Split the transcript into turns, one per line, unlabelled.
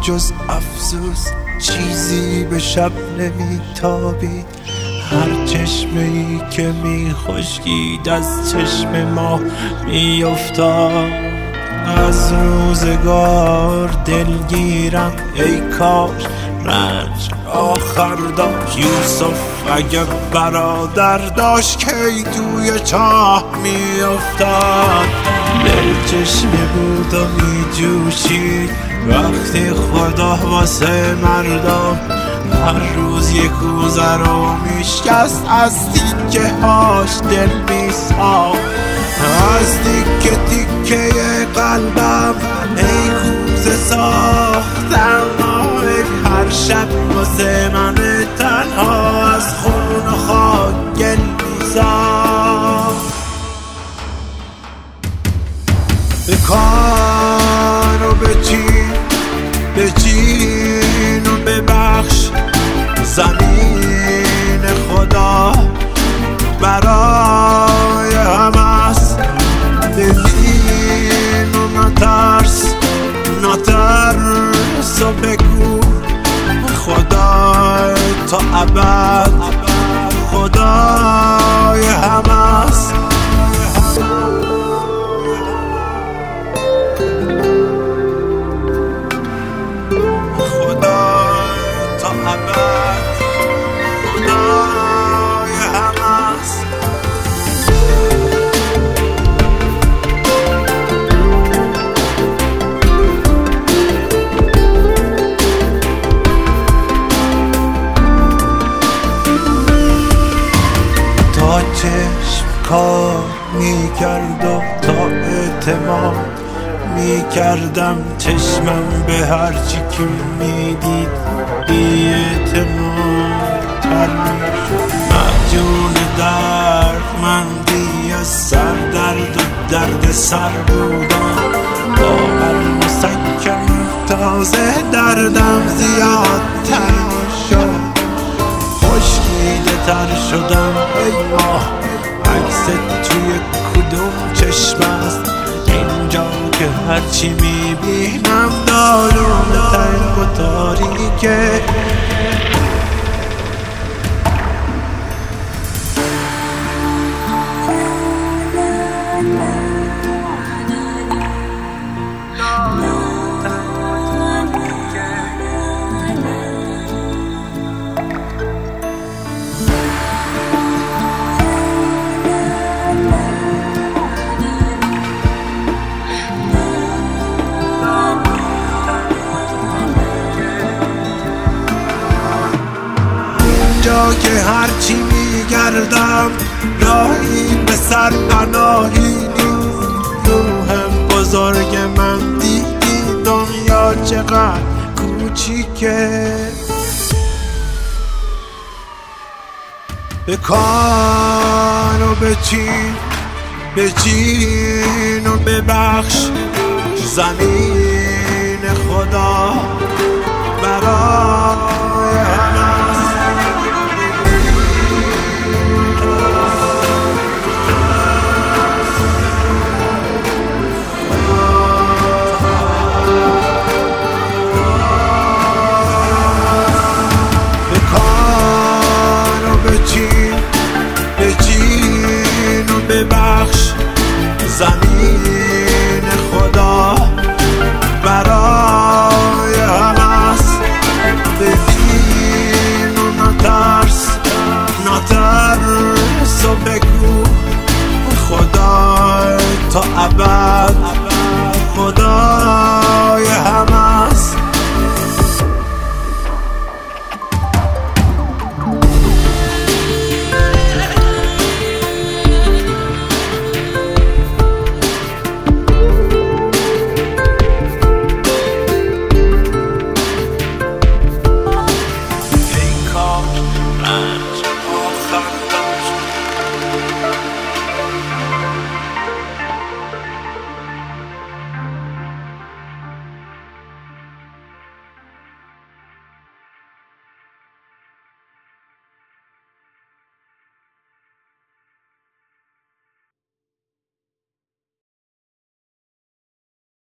جز افسوس چیزی به شب نمیتابید. هر چشمه ای که میخشکید از چشم ما میافتاد. از روزگار دلگیرم ای کاش رنج آخر داشت. یوسف اگه برادر داشت کی توی چاه میافتاد. دل چشمه بود و میجوشید وقتی خدا واسه مردم هر روز یک کوزه رو میشکست. از تیکه هاش دل میساخت، از تیکه تیکه قلبم ای کوزه ساختم. هر شب واسه من تنها از خون و خاک گل میساخت. بکن و بچین و ببخش. زمین خدا برای همه است. ببین و نترس و بگو خدا تا ابد خدای همه است. چشم کار میکرد و تا اعتماد میکردم چشمم به هرچی که میدید بی اعتماد تر میشد. مجون دردمندی از سر درد و درد سر بودم. با هر مسکن تازه دردم زیادتر میشد. خشکیده تر شدم ای ماه عکست توی کدوم چشم است. اینجا که هرچی میبینم دارون تنگ و تاریکه. جا که هرچی میگردم راهی به سر پناهی نیست. روح بزرگ من دیدی دنیا چقدر کوچیکه. بکن و بچین و ببخش. زمین خدا برای